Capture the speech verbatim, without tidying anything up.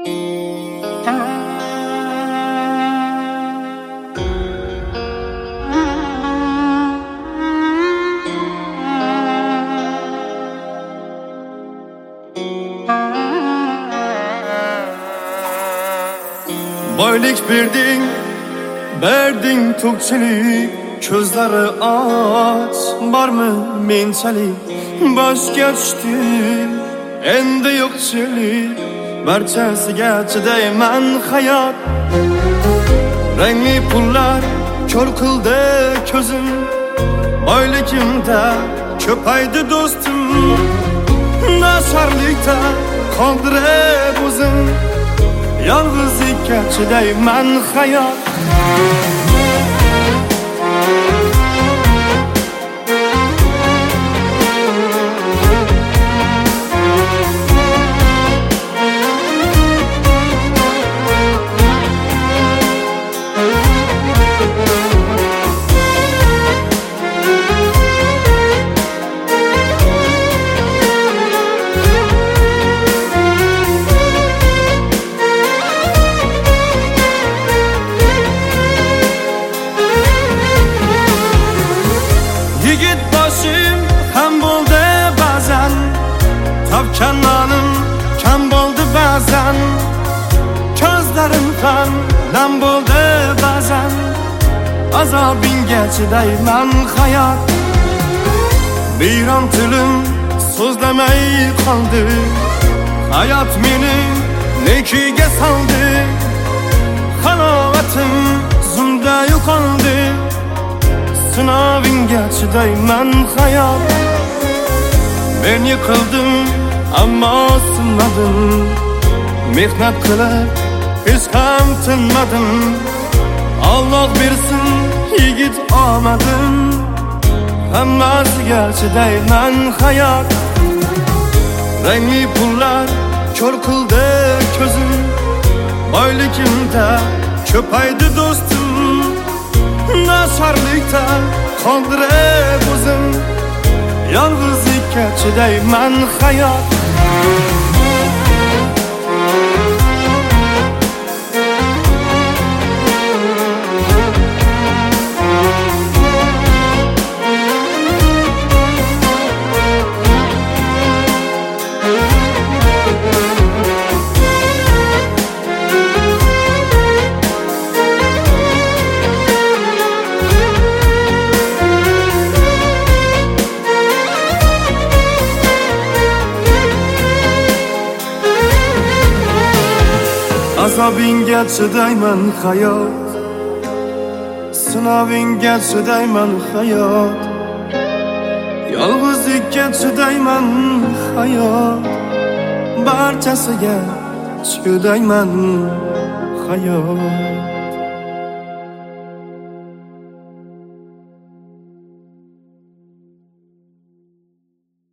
Boylik berding, berding to'kchilik, ko'zlari och, bormi menchalik, boshga tushdi endi yo'qchilik, barchasiga chidayman hayot. Rangli pullar ko'r qildi ko'zim, boyligimda ko'paydi do'stim, nasarlikda qoldirib o'zim, yolg'izlikka chidayman hayot. Tavkanlarim kam bo'ldi ba'zan, ko'zlarim ham nam bo'ldi ba'zan, azobingga chidayman hayot. Biyron tilim so'zlamay qoldi, hayot meni nekiga soldi, halovatim zumda yo'qoldi, sinovingga chidayman hayot. Men yiqildim ammo sinmadim, mehnat qilib hech ham tinmadim, Alloh bersin yigit omadim, hammasiga chidayman hayot. Rangli pullar ko'r qildi ko'zim, boyligimda ko'paydi do'stim, nasarlikda qoldirib o'zim, yolg'izlikka chidayman hayot. Azobingga chidayman hayot, sinovingga chidayman hayot, yolg'izlikka chidayman hayot, barchasiga chidayman hayot.